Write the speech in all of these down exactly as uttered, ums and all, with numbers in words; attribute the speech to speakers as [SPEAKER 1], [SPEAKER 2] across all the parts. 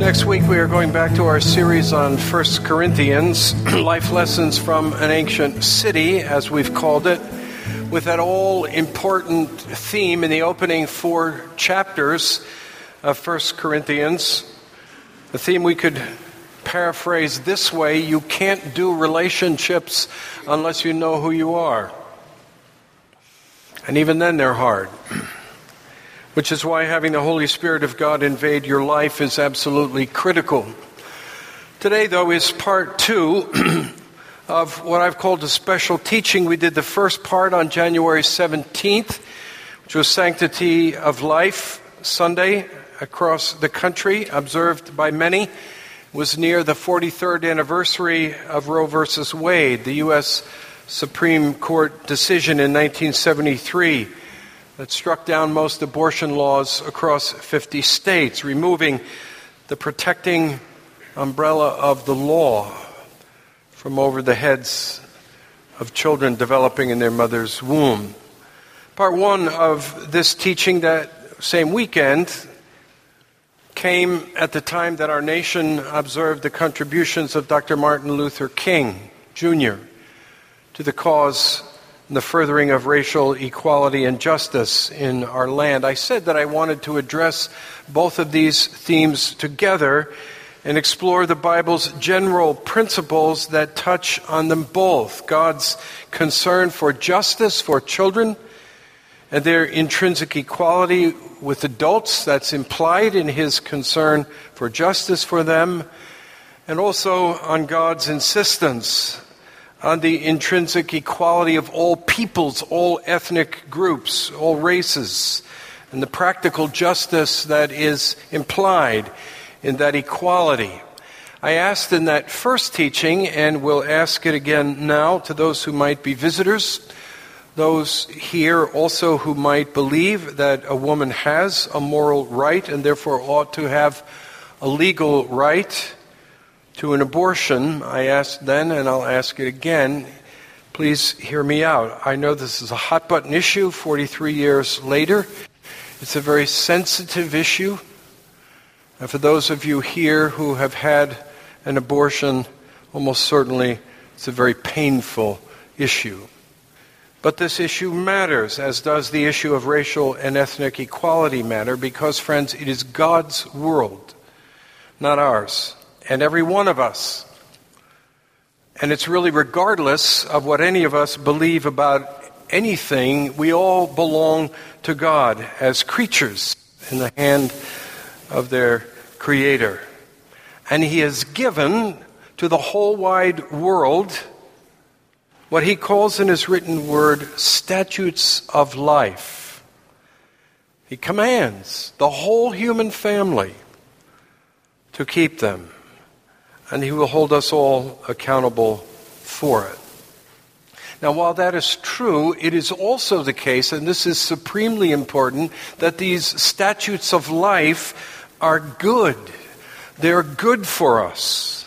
[SPEAKER 1] Next week we are going back to our series on First Corinthians, Life Lessons from an Ancient City, as we've called it, with that all-important theme in the opening four chapters of First Corinthians. The theme we could paraphrase this way: you can't do relationships unless you know who you are. And even then they're hard. Which is why having the Holy Spirit of God invade your life is absolutely critical. Today, though, is part two of what I've called a special teaching. We did the first part on January seventeenth, which was Sanctity of Life Sunday across the country, observed by many. It was near the forty-third anniversary of Roe versus Wade, the U S Supreme Court decision in nineteen seventy-three. That struck down most abortion laws across fifty states, removing the protecting umbrella of the law from over the heads of children developing in their mother's womb. Part one of this teaching that same weekend came at the time that our nation observed the contributions of Doctor Martin Luther King, Junior, to the cause and the furthering of racial equality and justice in our land. I said that I wanted to address both of these themes together and explore the Bible's general principles that touch on them both. God's concern for justice for children and their intrinsic equality with adults, that's implied in his concern for justice for them, and also on God's insistence on the intrinsic equality of all peoples, all ethnic groups, all races, and the practical justice that is implied in that equality. I asked in that first teaching, and will ask it again now to those who might be visitors, those here also who might believe that a woman has a moral right and therefore ought to have a legal right to an abortion. I asked then, and I'll ask it again, please hear me out. I know this is a hot-button issue forty-three years later. It's a very sensitive issue. And for those of you here who have had an abortion, almost certainly it's a very painful issue. But this issue matters, as does the issue of racial and ethnic equality matter, because, friends, it is God's world, not ours. And every one of us. And it's really regardless of what any of us believe about anything, we all belong to God as creatures in the hand of their Creator. And He has given to the whole wide world what He calls in His written word statutes of life. He commands the whole human family to keep them. And He will hold us all accountable for it. Now, while that is true, it is also the case, and this is supremely important, that these statutes of life are good. They're good for us.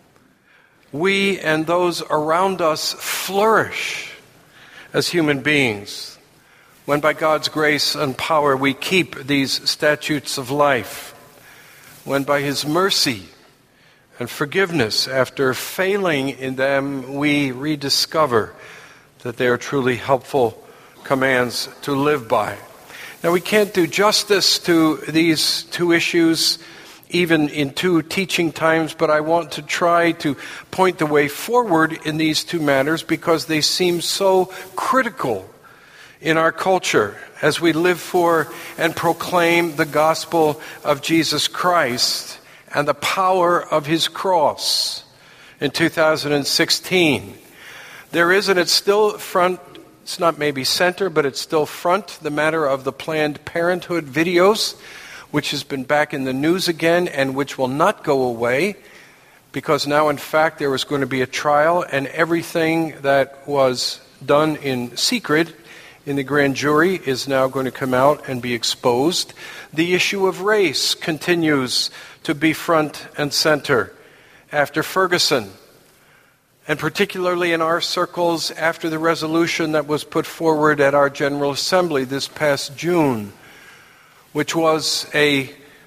[SPEAKER 1] We and those around us flourish as human beings when by God's grace and power we keep these statutes of life. When by His mercy and forgiveness, after failing in them, we rediscover that they are truly helpful commands to live by. Now, we can't do justice to these two issues even in two teaching times, but I want to try to point the way forward in these two matters because they seem so critical in our culture as we live for and proclaim the gospel of Jesus Christ and the power of His cross in two thousand sixteen. There is, and it's still front, it's not maybe center, but it's still front, the matter of the Planned Parenthood videos, which has been back in the news again and which will not go away because now, in fact, there is going to be a trial and everything that was done in secret in the grand jury is now going to come out and be exposed. The issue of race continues to be front and center after Ferguson, and particularly in our circles after the resolution that was put forward at our General Assembly this past June, which was a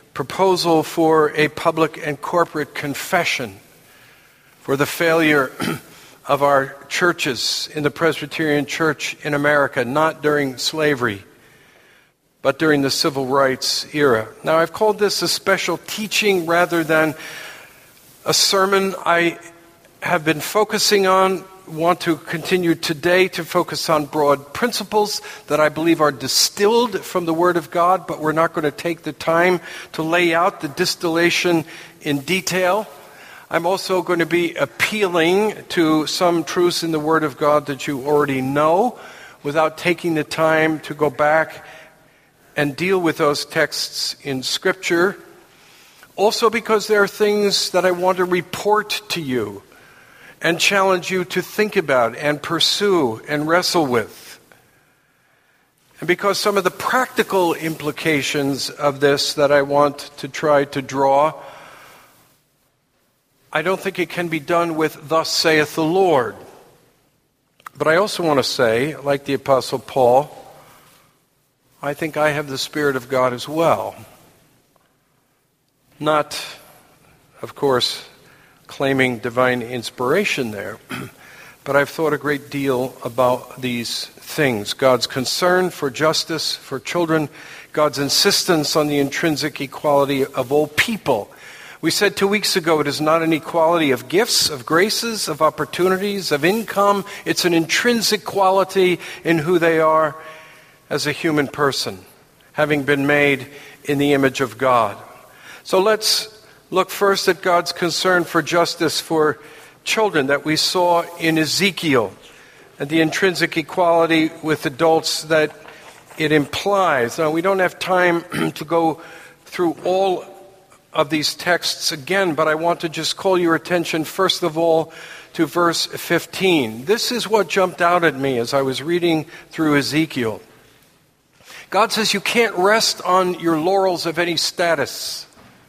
[SPEAKER 1] proposal for a public and corporate confession for the failure of our churches in the Presbyterian Church in America, not during slavery, but during the civil rights era. Now, I've called this a special teaching rather than a sermon. I have been focusing on, want to continue today to focus on broad principles that I believe are distilled from the Word of God, but we're not going to take the time to lay out the distillation in detail. I'm also going to be appealing to some truths in the Word of God that you already know without taking the time to go back and deal with those texts in Scripture. Also because there are things that I want to report to you and challenge you to think about and pursue and wrestle with. And because some of the practical implications of this that I want to try to draw, I don't think it can be done with "thus saith the Lord." But I also want to say, like the Apostle Paul, I think I have the Spirit of God as well. Not, of course, claiming divine inspiration there, but I've thought a great deal about these things. God's concern for justice for children, God's insistence on the intrinsic equality of all people. We said two weeks ago it is not an equality of gifts, of graces, of opportunities, of income. It's an intrinsic quality in who they are as a human person, having been made in the image of God. So let's look first at God's concern for justice for children that we saw in Ezekiel, and the intrinsic equality with adults that it implies. Now, we don't have time to go through all of these texts again, but I want to just call your attention first of all to verse fifteen. This is what jumped out at me as I was reading through Ezekiel. God says you can't rest on your laurels of any status.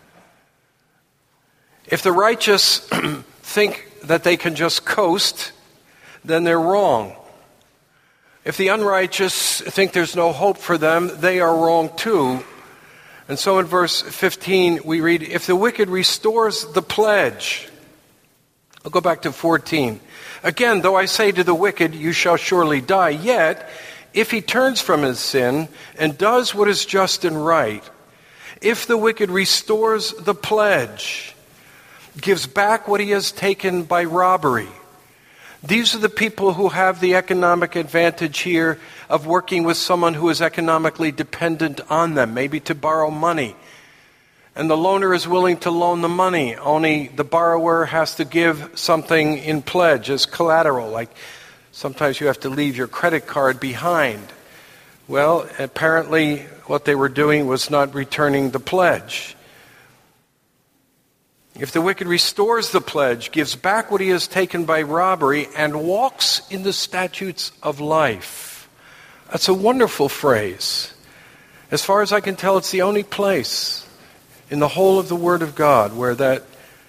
[SPEAKER 1] If the righteous think that they can just coast, then they're wrong. If the unrighteous think there's no hope for them, they are wrong too. And so in verse fifteen we read, if the wicked restores the pledge. I'll go back to fourteen. Again, though I say to the wicked, you shall surely die, yet if he turns from his sin and does what is just and right, if the wicked restores the pledge, gives back what he has taken by robbery. These are the people who have the economic advantage here of working with someone who is economically dependent on them, maybe to borrow money. And the loaner is willing to loan the money, only the borrower has to give something in pledge as collateral, like sometimes you have to leave your credit card behind. Well, apparently what they were doing was not returning the pledge. If the wicked restores the pledge, gives back what he has taken by robbery, and walks in the statutes of life. That's a wonderful phrase. As far as I can tell, it's the only place in the whole of the Word of God where that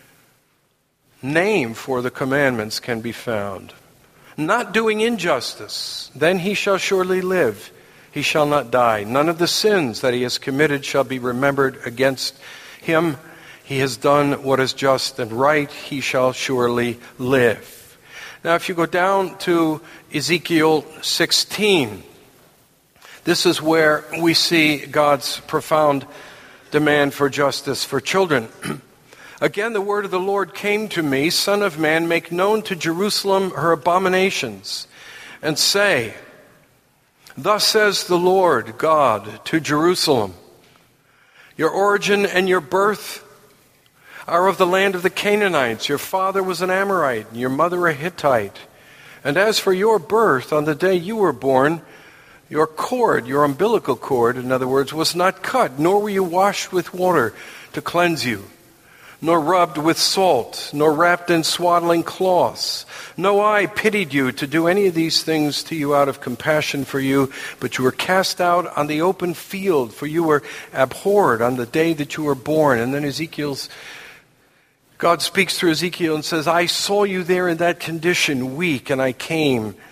[SPEAKER 1] name for the commandments can be found. Not doing injustice, then he shall surely live. He shall not die. None of the sins that he has committed shall be remembered against him. He has done what is just and right. He shall surely live. Now, if you go down to Ezekiel sixteen, this is where we see God's profound demand for justice for children. Again, the word of the Lord came to me, Son of man, make known to Jerusalem her abominations, and say, thus says the Lord God to Jerusalem, your origin and your birth are of the land of the Canaanites. Your father was an Amorite, and your mother a Hittite. And as for your birth, on the day you were born, your cord, your umbilical cord, in other words, was not cut, nor were you washed with water to cleanse you, nor rubbed with salt, nor wrapped in swaddling cloths. No eye pitied you to do any of these things to you out of compassion for you, but you were cast out on the open field, for you were abhorred on the day that you were born. And then Ezekiel's God speaks through Ezekiel and says, I saw you there in that condition, weak, and I came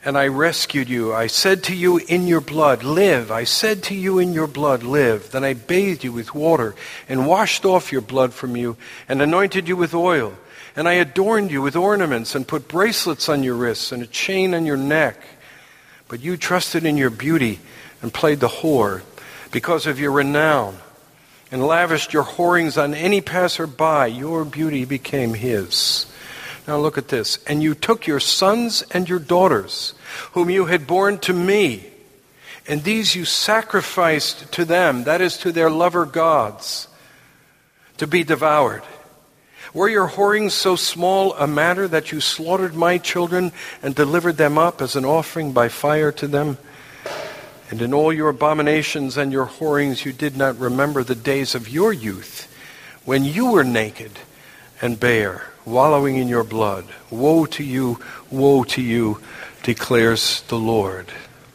[SPEAKER 1] and I rescued you. I said to you in your blood, live. I said to you in your blood, live. Then I bathed you with water and washed off your blood from you and anointed you with oil. And I adorned you with ornaments and put bracelets on your wrists and a chain on your neck. But you trusted in your beauty and played the whore because of your renown and lavished your whorings on any passerby. Your beauty became his. Now look at this. And you took your sons and your daughters, whom you had borne to me, and these you sacrificed to them, that is, to their lover gods, to be devoured. Were your whorings so small a matter that you slaughtered my children and delivered them up as an offering by fire to them? And in all your abominations and your whorings you did not remember the days of your youth, when you were naked and bare, wallowing in your blood. Woe to you, woe to you, declares the Lord.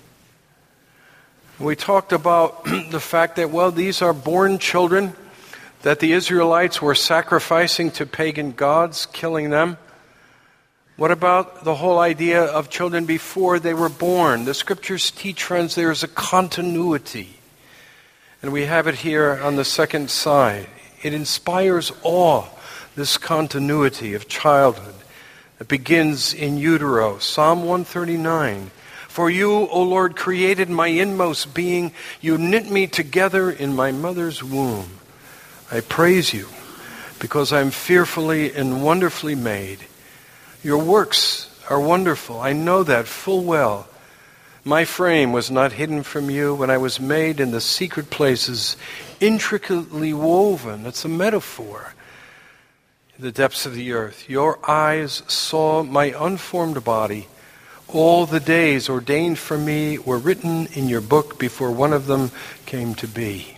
[SPEAKER 1] We talked about the fact that, well, these are born children that the Israelites were sacrificing to pagan gods, killing them. What about the whole idea of children before they were born? The scriptures teach, friends, there is a continuity. And we have it here on the second side. It inspires awe, this continuity of childhood. It begins in utero. Psalm one thirty-nine. For you, O Lord, created my inmost being. You knit me together in my mother's womb. I praise you because I am fearfully and wonderfully made. Your works are wonderful. I know that full well. My frame was not hidden from you when I was made in the secret places, intricately woven. It's a metaphor. In the depths of the earth, your eyes saw my unformed body. All the days ordained for me were written in your book before one of them came to be.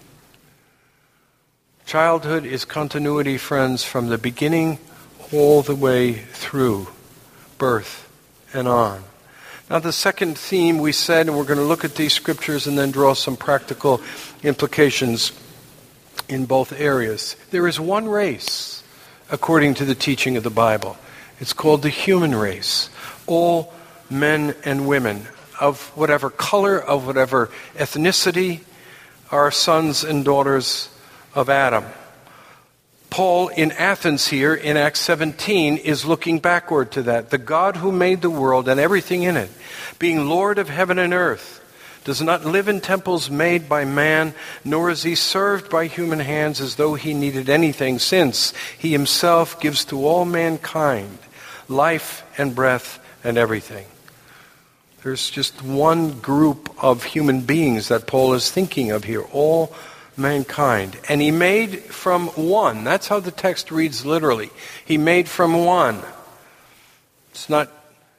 [SPEAKER 1] Childhood is continuity, friends, from the beginning all the way through birth and on. Now, the second theme we said, and we're going to look at these scriptures and then draw some practical implications in both areas. There is one race, according to the teaching of the Bible. It's called the human race. All men and women of whatever color, of whatever ethnicity, are sons and daughters of Adam. Paul in Athens here in Acts seventeen is looking backward to that. The God who made the world and everything in it, being Lord of heaven and earth, does not live in temples made by man, nor is he served by human hands as though he needed anything, since he himself gives to all mankind life and breath and everything. There's just one group of human beings that Paul is thinking of here, all mankind. And he made from one. That's how the text reads literally. He made from one. It's not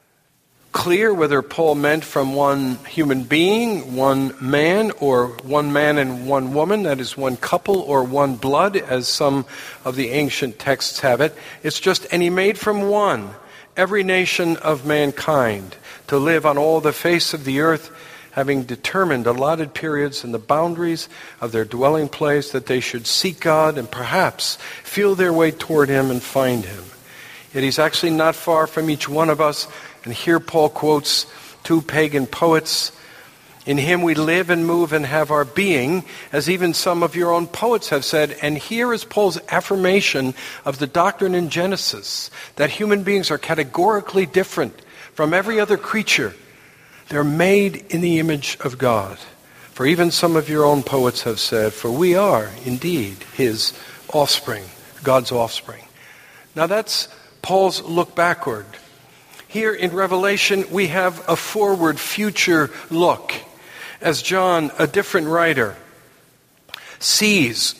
[SPEAKER 1] clear whether Paul meant from one human being, one man, or one man and one woman, that is one couple, or one blood, as some of the ancient texts have it. It's just, and he made from one every nation of mankind to live on all the face of the earth, having determined allotted periods and the boundaries of their dwelling place, that they should seek God and perhaps feel their way toward him and find him. Yet he's actually not far from each one of us. And here Paul quotes two pagan poets. In him we live and move and have our being, as even some of your own poets have said. And here is Paul's affirmation of the doctrine in Genesis, that human beings are categorically different from every other creature. They're made in the image of God. For even some of your own poets have said, for we are indeed his offspring, God's offspring. Now that's Paul's look backward. Here in Revelation, we have a forward, future look. As John, a different writer, sees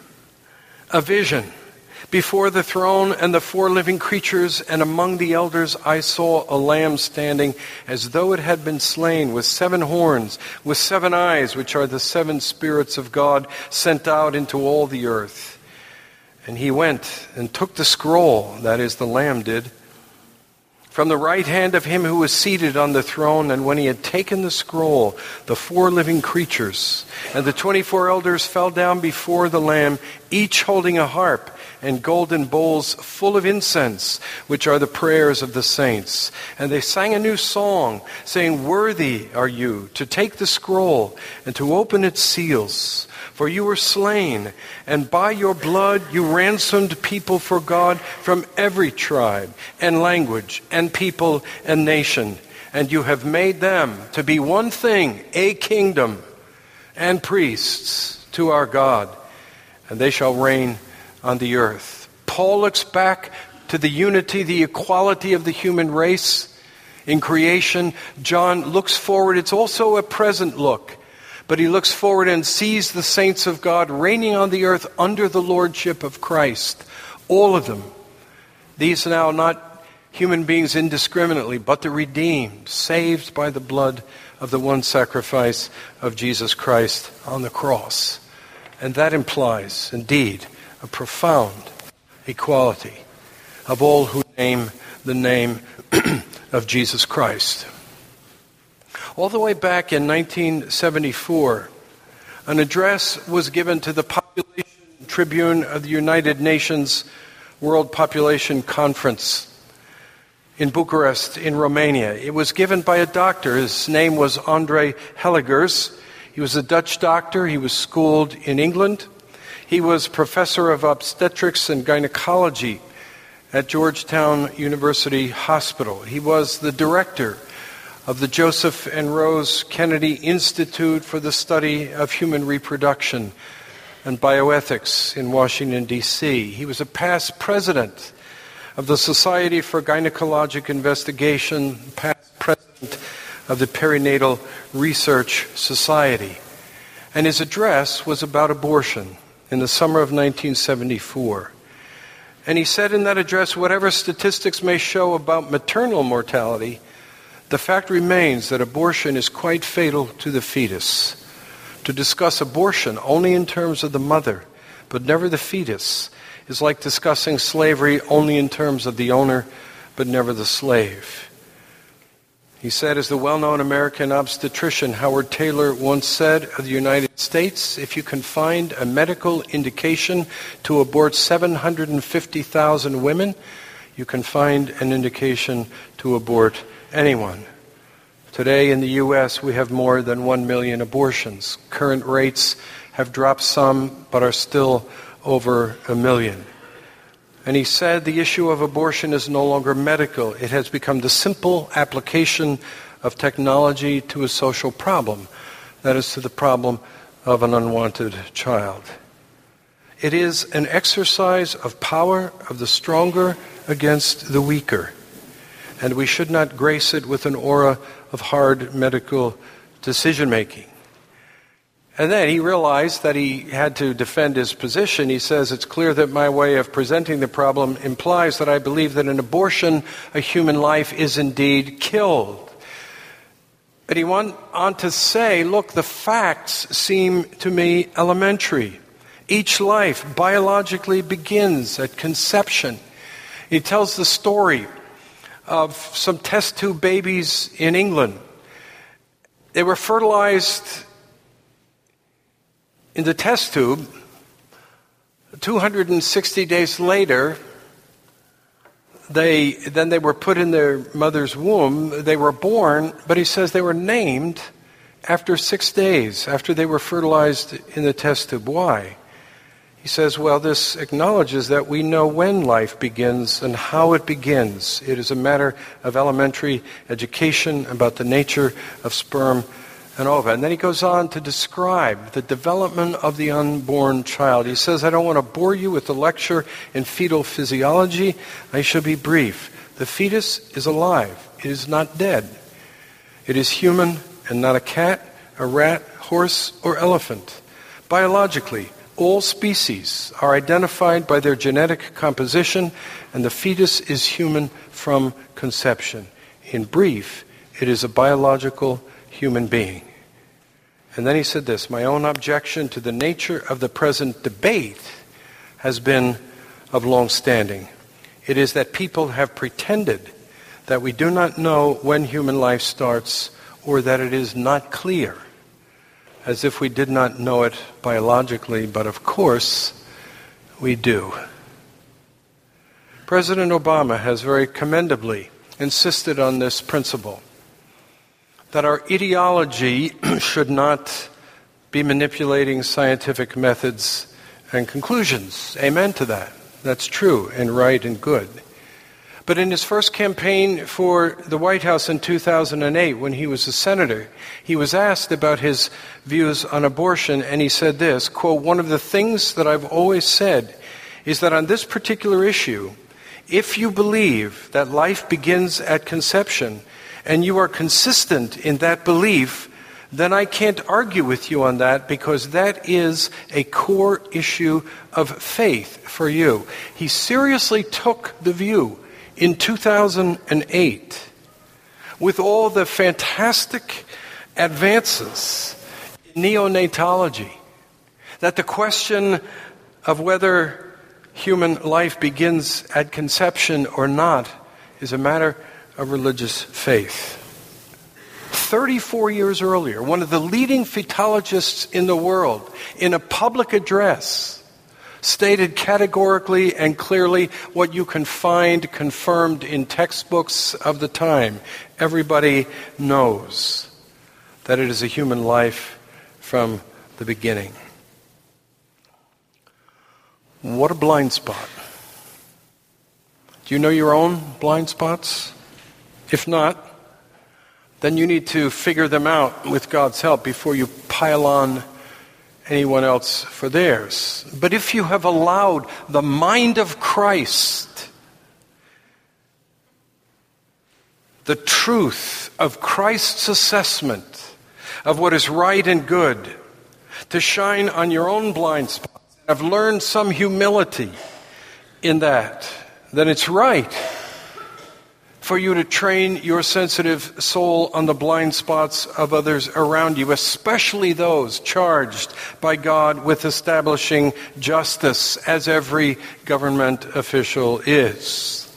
[SPEAKER 1] a vision. Before the throne and the four living creatures and among the elders, I saw a lamb standing as though it had been slain, with seven horns, with seven eyes, which are the seven spirits of God sent out into all the earth. And he went and took the scroll, that is, the lamb did, from the right hand of him who was seated on the throne. And when he had taken the scroll, the four living creatures and the twenty-four elders fell down before the Lamb, each holding a harp, and golden bowls full of incense, which are the prayers of the saints. And they sang a new song, saying, "Worthy are you to take the scroll and to open its seals. For you were slain, and by your blood you ransomed people for God from every tribe and language and people and nation. And you have made them to be one thing, a kingdom and priests to our God, and they shall reign on the earth." Paul looks back to the unity, the equality of the human race in creation. John looks forward. It's also a present look. But he looks forward and sees the saints of God reigning on the earth under the lordship of Christ. All of them. These now not human beings indiscriminately, but the redeemed, saved by the blood of the one sacrifice of Jesus Christ on the cross. And that implies, indeed, a profound equality of all who name the name of Jesus Christ. All the way back in nineteen seventy-four, an address was given to the Population Tribune of the United Nations World Population Conference in Bucharest, in Romania. It was given by a doctor. His name was André Hellegers. He was a Dutch doctor. He was schooled in England. He was professor of obstetrics and gynecology at Georgetown University Hospital. He was the director of the Joseph and Rose Kennedy Institute for the Study of Human Reproduction and Bioethics in Washington, D C He was a past president of the Society for Gynecologic Investigation, past president of the Perinatal Research Society. And his address was about abortion in the summer of nineteen seventy-four. And he said in that address, whatever statistics may show about maternal mortality, the fact remains that abortion is quite fatal to the fetus. To discuss abortion only in terms of the mother, but never the fetus, is like discussing slavery only in terms of the owner, but never the slave. He said, as the well-known American obstetrician Howard Taylor once said of the United States, if you can find a medical indication to abort seven hundred fifty thousand women, you can find an indication to abort anyone. Today in the U S we have more than one million abortions. Current rates have dropped some, but are still over a million. And he said the issue of abortion is no longer medical. It has become the simple application of technology to a social problem. That is, to the problem of an unwanted child. It is an exercise of power of the stronger against the weaker. And we should not grace it with an aura of hard medical decision-making. And then he realized that he had to defend his position. He says, it's clear that my way of presenting the problem implies that I believe that in abortion, a human life is indeed killed. But he went on to say, look, the facts seem to me elementary. Each life biologically begins at conception. He tells the story of some test tube babies in England. They were fertilized in the test tube. two hundred sixty days later, they then they were put in their mother's womb. They were born, but he says they were named after six days, after they were fertilized in the test tube. Why? He says, well, this acknowledges that we know when life begins and how it begins. It is a matter of elementary education about the nature of sperm and ova. And then he goes on to describe the development of the unborn child. He says, I don't want to bore you with the lecture in fetal physiology. I shall be brief. The fetus is alive. It is not dead. It is human and not a cat, a rat, horse, or elephant. Biologically, all species are identified by their genetic composition, and the fetus is human from conception. In brief, it is a biological human being. And then he said this, my own objection to the nature of the present debate has been of long standing. It is that people have pretended that we do not know when human life starts, or that it is not clear, as if we did not know it biologically, but of course we do. President Obama has very commendably insisted on this principle, that our ideology should not be manipulating scientific methods and conclusions. Amen to that. That's true and right and good. But in his first campaign for the White House in two thousand eight, when he was a senator, he was asked about his views on abortion, and he said this, quote, "One of the things that I've always said is that on this particular issue, if you believe that life begins at conception and you are consistent in that belief, then I can't argue with you on that because that is a core issue of faith for you." He seriously took the view in two thousand eight, with all the fantastic advances in neonatology, that the question of whether human life begins at conception or not is a matter of religious faith. thirty-four years earlier, one of the leading fetologists in the world, in a public address, stated categorically and clearly what you can find confirmed in textbooks of the time. Everybody knows that it is a human life from the beginning. What a blind spot. Do you know your own blind spots? If not, then you need to figure them out with God's help before you pile on anyone else for theirs. But if you have allowed the mind of Christ, the truth of Christ's assessment of what is right and good, to shine on your own blind spots, and have learned some humility in that, then it's right for you to train your sensitive soul on the blind spots of others around you, especially those charged by God with establishing justice, as every government official is.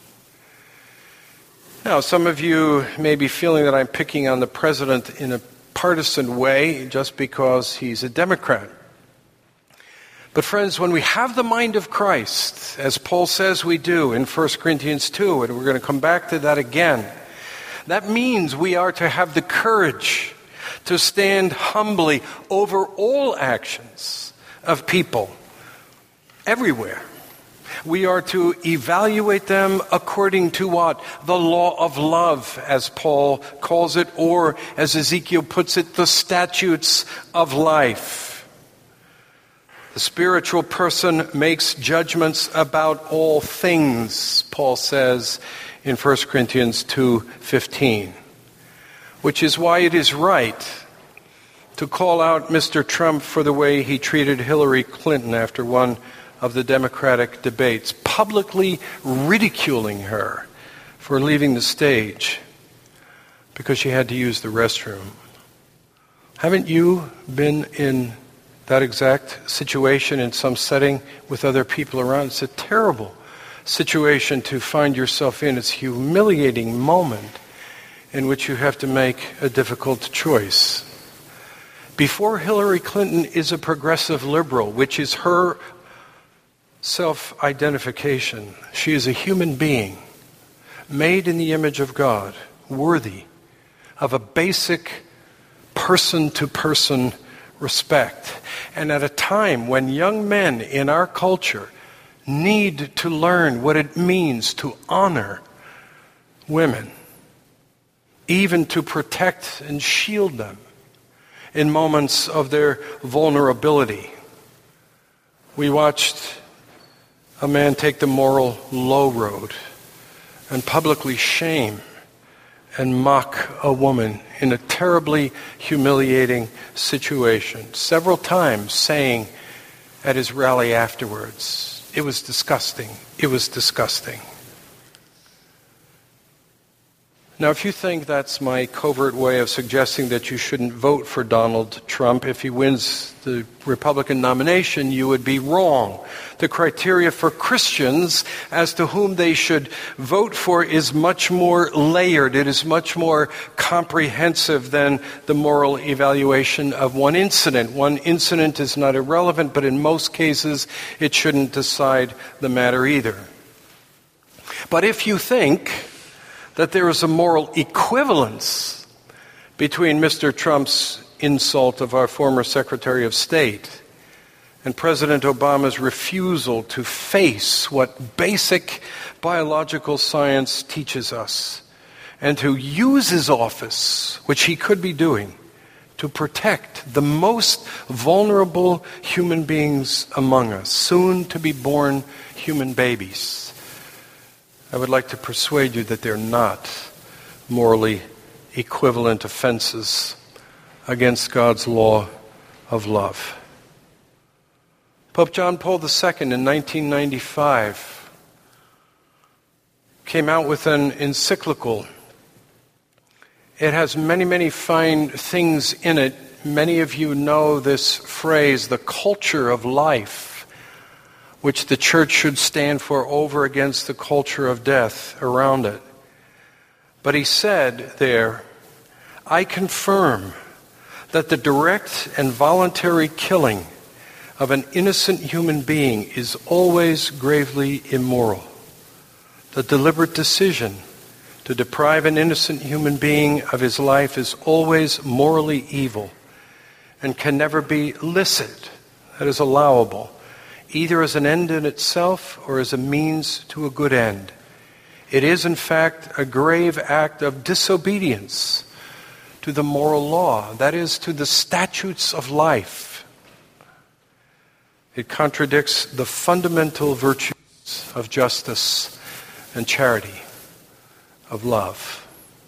[SPEAKER 1] Now, some of you may be feeling that I'm picking on the president in a partisan way just because he's a Democrat. But friends, when we have the mind of Christ, as Paul says we do in First Corinthians two, and we're going to come back to that again, that means we are to have the courage to stand humbly over all actions of people everywhere. We are to evaluate them according to what? The law of love, as Paul calls it, or as Ezekiel puts it, the statutes of life. The spiritual person makes judgments about all things, Paul says in First Corinthians two fifteen, which is why it is right to call out Mister Trump for the way he treated Hillary Clinton after one of the Democratic debates, publicly ridiculing her for leaving the stage because she had to use the restroom. Haven't you been in that exact situation in some setting with other people around? It's a terrible situation to find yourself in. It's a humiliating moment in which you have to make a difficult choice. Before Hillary Clinton is a progressive liberal, which is her self-identification, she is a human being made in the image of God, worthy of a basic person-to-person respect. And at a time when young men in our culture need to learn what it means to honor women, even to protect and shield them in moments of their vulnerability. We watched a man take the moral low road and publicly shame and mock a woman in a terribly humiliating situation, several times saying at his rally afterwards, "It was disgusting, it was disgusting." Now, if you think that's my covert way of suggesting that you shouldn't vote for Donald Trump if he wins the Republican nomination, you would be wrong. The criteria for Christians as to whom they should vote for is much more layered. It is much more comprehensive than the moral evaluation of one incident. One incident is not irrelevant, but in most cases, it shouldn't decide the matter either. But if you think that there is a moral equivalence between Mister Trump's insult of our former Secretary of State and President Obama's refusal to face what basic biological science teaches us, and to use his office, which he could be doing, to protect the most vulnerable human beings among us, soon to be born human babies, I would like to persuade you that they're not morally equivalent offenses against God's law of love. Pope John Paul the Second in nineteen ninety-five came out with an encyclical. It has many, many fine things in it. Many of you know this phrase, the culture of life, which the church should stand for over against the culture of death around it. But he said there, I confirm that the direct and voluntary killing of an innocent human being is always gravely immoral. The deliberate decision to deprive an innocent human being of his life is always morally evil and can never be licit, that is allowable, either as an end in itself or as a means to a good end. It is, in fact, a grave act of disobedience to the moral law, that is, to the statutes of life. It contradicts the fundamental virtues of justice and charity, of love.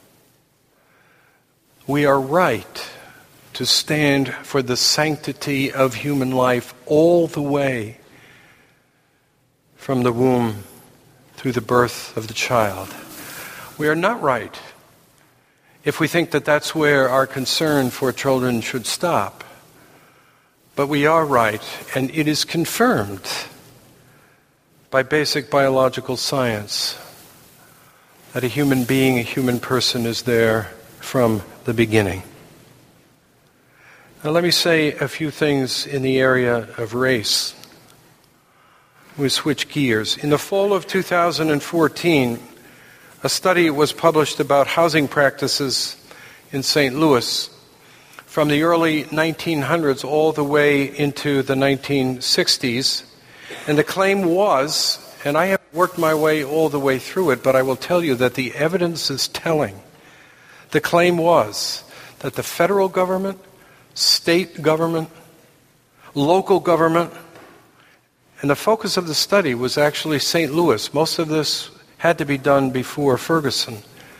[SPEAKER 1] We are right to stand for the sanctity of human life all the way from the womb through the birth of the child. We are not right if we think that that's where our concern for children should stop. But we are right, and it is confirmed by basic biological science that a human being, a human person is there from the beginning. Now let me say a few things in the area of race. We switch gears. In the fall of two thousand fourteen, a study was published about housing practices in Saint Louis from the early nineteen hundreds all the way into the nineteen sixties. And the claim was, and I haven't worked my way all the way through it, but I will tell you that the evidence is telling. The claim was that the federal government, state government, local government, and the focus of the study was actually Saint Louis. Most of this had to be done before Ferguson.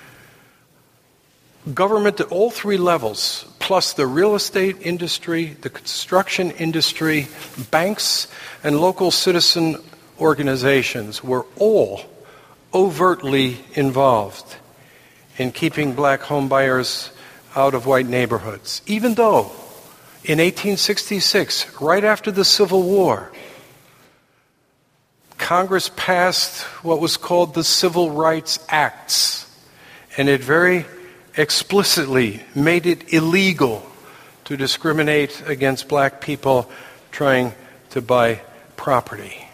[SPEAKER 1] Government at all three levels, plus the real estate industry, the construction industry, banks, and local citizen organizations were all overtly involved in keeping black homebuyers out of white neighborhoods. Even though in eighteen sixty-six, right after the Civil War, Congress passed what was called the Civil Rights Acts, and it very explicitly made it illegal to discriminate against black people trying to buy property.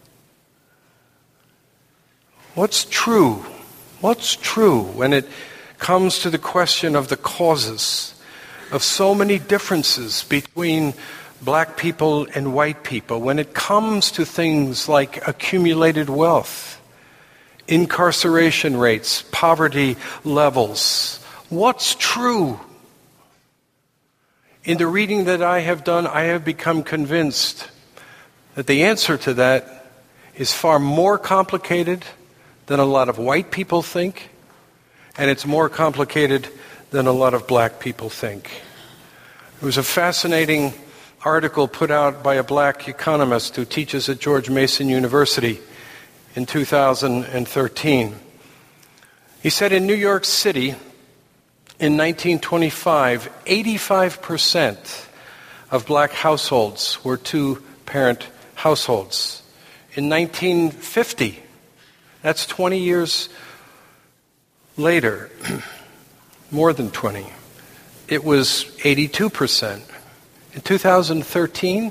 [SPEAKER 1] What's true? What's true when it comes to the question of the causes of so many differences between black people and white people, when it comes to things like accumulated wealth, incarceration rates, poverty levels? What's true? In the reading that I have done, I have become convinced that the answer to that is far more complicated than a lot of white people think, and it's more complicated than a lot of black people think. It was a fascinating article put out by a black economist who teaches at George Mason University in two thousand thirteen. He said in New York City, in nineteen twenty-five, eighty-five percent of black households were two-parent households. In nineteen fifty, that's twenty years later, more than twenty, it was eighty-two percent. In two thousand thirteen,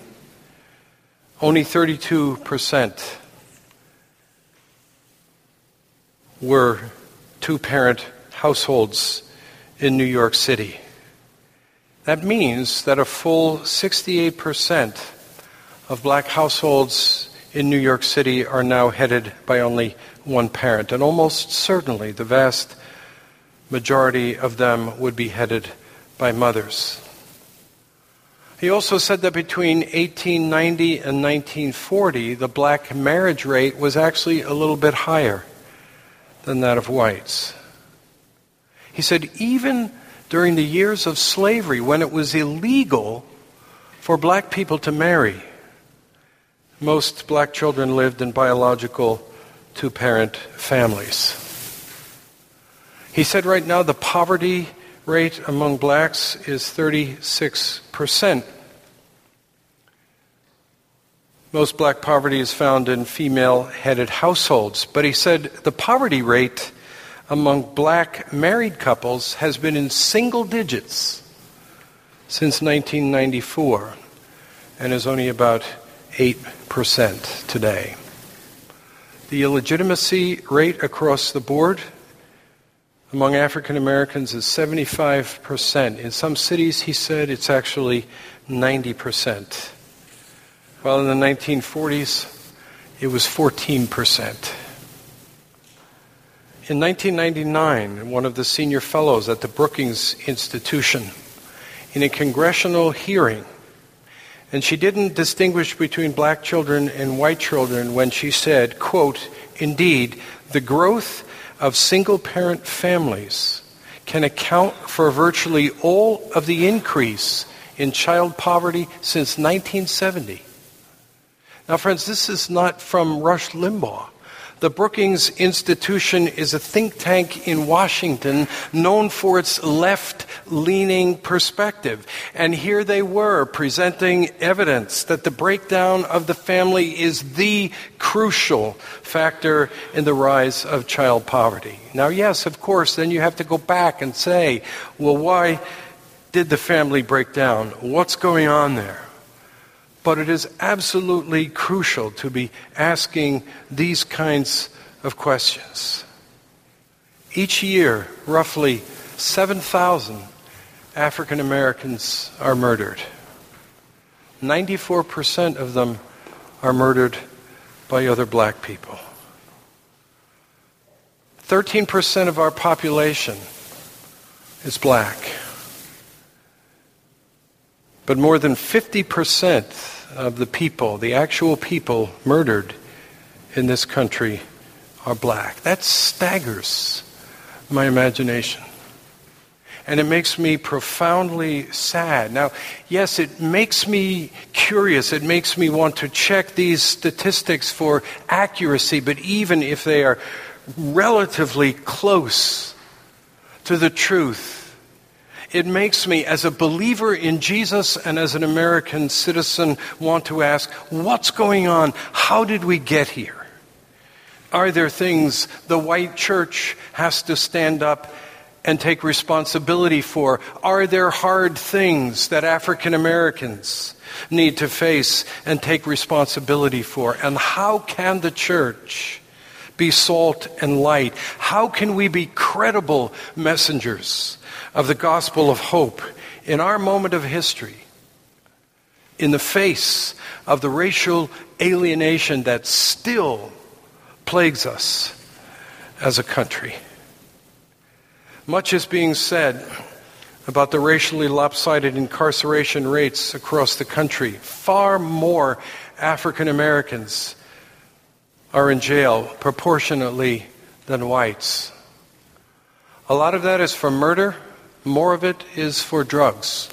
[SPEAKER 1] only thirty-two percent. were two-parent households in New York City. That means that a full sixty-eight percent of black households in New York City are now headed by only one parent, and almost certainly the vast majority of them would be headed by mothers. He also said that between eighteen ninety and nineteen forty, the black marriage rate was actually a little bit higher than that of whites. He said even during the years of slavery, when it was illegal for black people to marry, most black children lived in biological two-parent families. He said right now the poverty rate among blacks is thirty-six percent. Most black poverty is found in female-headed households. But he said the poverty rate among black married couples has been in single digits since nineteen ninety-four and is only about eight percent today. The illegitimacy rate across the board among African Americans is seventy-five percent. In some cities, he said, it's actually ninety percent. While in the nineteen forties, it was fourteen percent. In nineteen ninety-nine, one of the senior fellows at the Brookings Institution, in a congressional hearing, and she didn't distinguish between black children and white children when she said, quote, "Indeed, the growth of single-parent families can account for virtually all of the increase in child poverty since nineteen seventy. Now, friends, this is not from Rush Limbaugh. The Brookings Institution is a think tank in Washington known for its left-leaning perspective. And here they were presenting evidence that the breakdown of the family is the crucial factor in the rise of child poverty. Now, yes, of course, then you have to go back and say, well, why did the family break down? What's going on there? But it is absolutely crucial to be asking these kinds of questions. Each year, roughly seven thousand African Americans are murdered. ninety-four percent of them are murdered by other black people. thirteen percent of our population is black. But more than fifty percent of the people, the actual people murdered in this country are black. That staggers my imagination. And it makes me profoundly sad. Now, yes, it makes me curious. It makes me want to check these statistics for accuracy, but even if they are relatively close to the truth, it makes me, as a believer in Jesus and as an American citizen, want to ask, what's going on? How did we get here? Are there things the white church has to stand up and take responsibility for? Are there hard things that African Americans need to face and take responsibility for? And how can the church be salt and light? How can we be credible messengers of the gospel of hope in our moment of history, in the face of the racial alienation that still plagues us as a country? Much is being said about the racially lopsided incarceration rates across the country. Far more African Americans are in jail proportionately than whites. A lot of that is for murder. More of it is for drugs.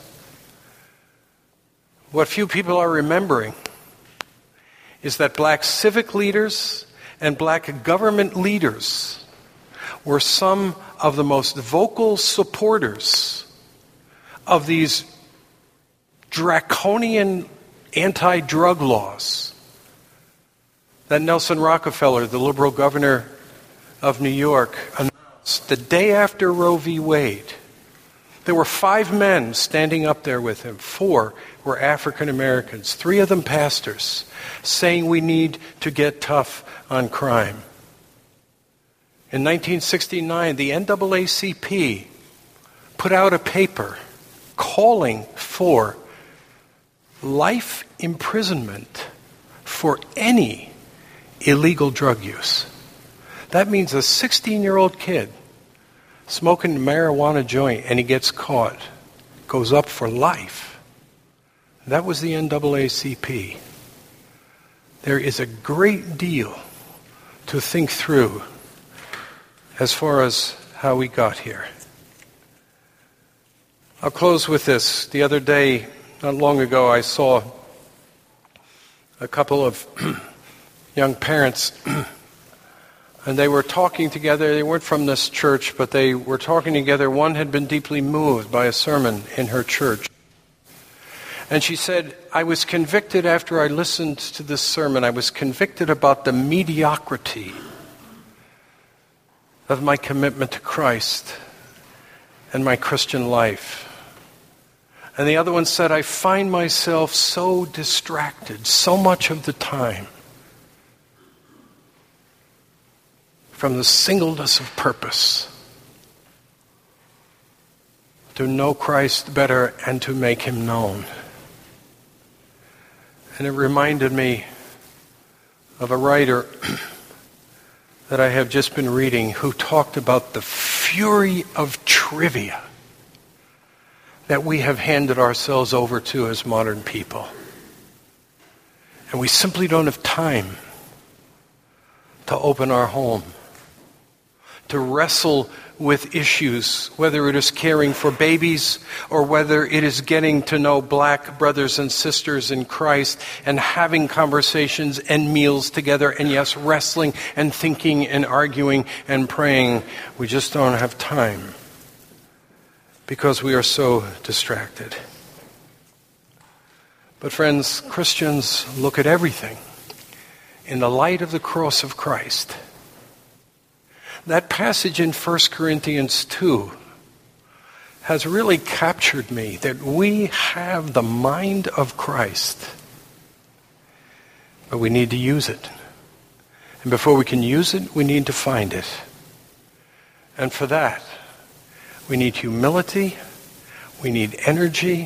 [SPEAKER 1] What few people are remembering is that black civic leaders and black government leaders were some of the most vocal supporters of these draconian anti-drug laws that Nelson Rockefeller, the liberal governor of New York, announced the day after Roe v. Wade. There were five men standing up there with him. Four were African Americans, three of them pastors, saying we need to get tough on crime. In nineteen sixty-nine, the N double A C P put out a paper calling for life imprisonment for any illegal drug use. That means a sixteen-year-old kid smoking a marijuana joint and he gets caught, goes up for life. That was the N double A C P. There is a great deal to think through as far as how we got here. I'll close with this. The other day, not long ago, I saw a couple of young parents, and they were talking together. They weren't from this church, but they were talking together. One had been deeply moved by a sermon in her church. And she said, I was convicted after I listened to this sermon. I was convicted about the mediocrity of my commitment to Christ and my Christian life. And the other one said, I find myself so distracted so much of the time from the singleness of purpose to know Christ better and to make him known. And it reminded me of a writer that I have just been reading who talked about the fury of trivia that we have handed ourselves over to as modern people. And we simply don't have time to open our home, to wrestle with issues, whether it is caring for babies or whether it is getting to know black brothers and sisters in Christ and having conversations and meals together, and yes, wrestling and thinking and arguing and praying. We just don't have time because we are so distracted. But friends, Christians look at everything in the light of the cross of Christ. That passage in First Corinthians two has really captured me, that we have the mind of Christ, but we need to use it. And before we can use it, we need to find it. And for that, we need humility, we need energy,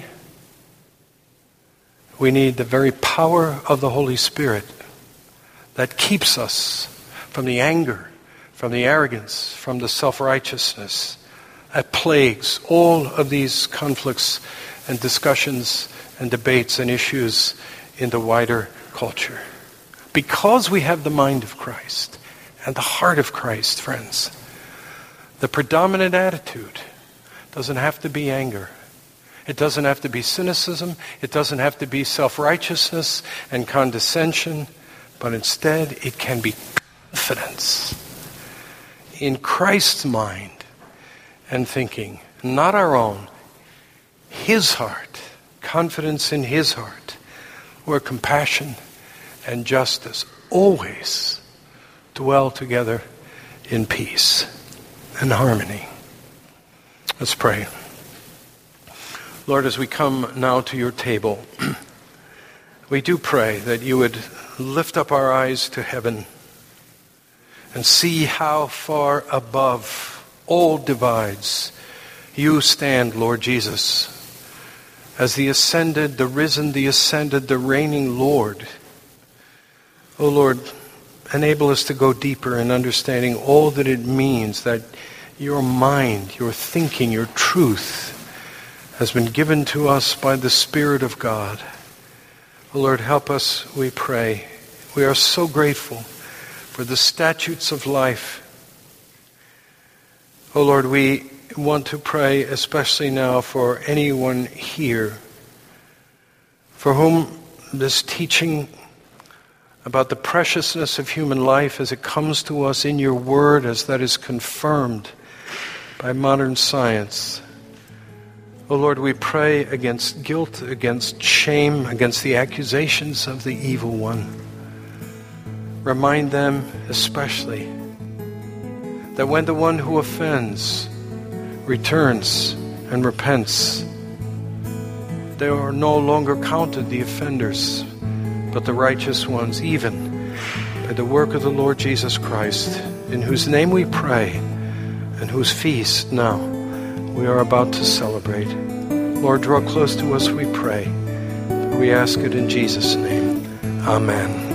[SPEAKER 1] we need the very power of the Holy Spirit that keeps us from the anger, from the arrogance, from the self-righteousness that plagues all of these conflicts and discussions and debates and issues in the wider culture. Because we have the mind of Christ and the heart of Christ, friends, the predominant attitude doesn't have to be anger. It doesn't have to be cynicism. It doesn't have to be self-righteousness and condescension, but instead it can be confidence in Christ's mind and thinking, not our own, his heart, confidence in his heart, where compassion and justice always dwell together in peace and harmony. Let's pray. Lord, as we come now to your table, we do pray that you would lift up our eyes to heaven and see how far above all divides you stand, Lord Jesus, as the ascended, the risen, the ascended, the reigning Lord. Oh Lord, enable us to go deeper in understanding all that it means that your mind, your thinking, your truth has been given to us by the Spirit of God. Oh Lord, help us, we pray. We are so grateful for the statutes of life. Oh Lord, we want to pray especially now for anyone here for whom this teaching about the preciousness of human life as it comes to us in your word, as that is confirmed by modern science. Oh Lord, we pray against guilt, against shame, against the accusations of the evil one. Remind them especially that when the one who offends returns and repents, they are no longer counted the offenders, but the righteous ones, even by the work of the Lord Jesus Christ. in whose name we pray, and whose feast now we are about to celebrate. Lord, draw close to us, we pray. For we ask it in Jesus' name. Amen.